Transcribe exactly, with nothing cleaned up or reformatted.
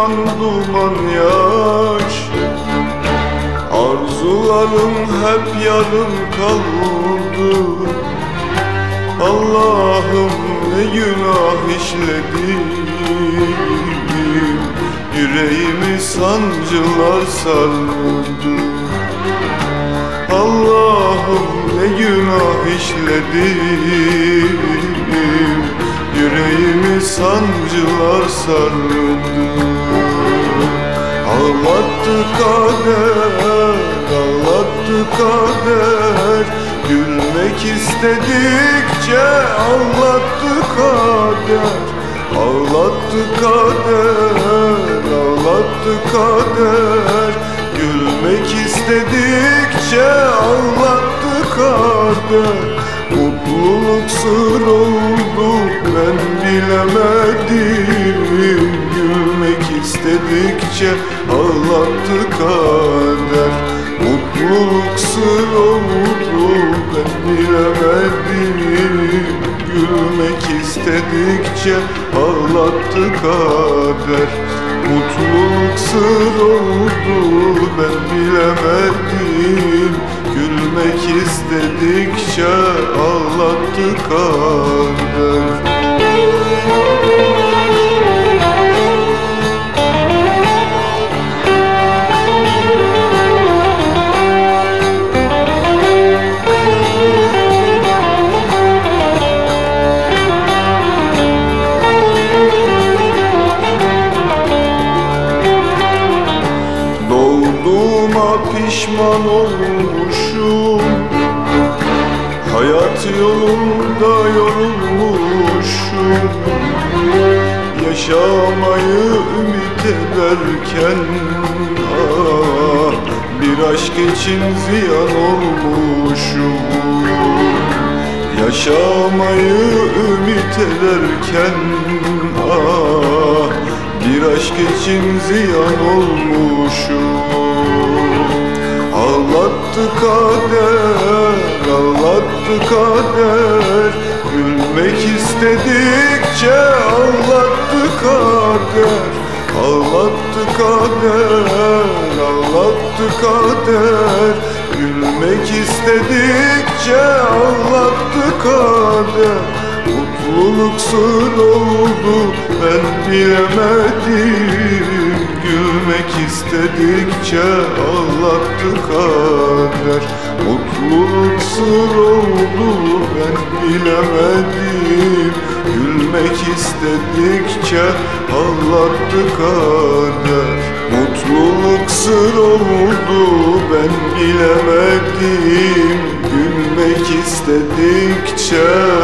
duman duman yaş. Arzularım hep yarım kaldı. Allah'ım ne günah işledim, yüreğimi sancılar sardı. Allah'ım ne günah işledim, yüreğimi sancılar sardı. Ağlattı kader, ağlattı kader, gülmek istedikçe ağlattı kader. Ağlattı kader, ağlattı kader, gülmek istedikçe ağlattı kader. Mutluluk sır oldu ben bilemedim, gülmek istedikçe ağlattı kader. Mutluluk sır oldu ben bilemedim, gülmek istedikçe ağlattı kader. Mutluluk sır oldu ben bilemedim, gülmek istedikçe ağlattı kader. Pişman olmuşum, hayat yolunda yorulmuşum. Yaşamayı ümit ederken ah, bir aşk için ziyan olmuşum. Yaşamayı ümit ederken ah, bir aşk için ziyan olmuşum. Ağlattı kader, ağlattı kader, gülmek istedikçe ağlattı kader. Ağlattı kader, ağlattı kader, gülmek istedikçe ağlattı kader. Mutluluk sır oldu ben bilemedim, gülmek istedikçe ağlattı kader. Mutluluk sır oldu ben bilemedim, gülmek istedikçe ağlattı kader. Mutluluk sır oldu ben bilemedim, gülmek istedikçe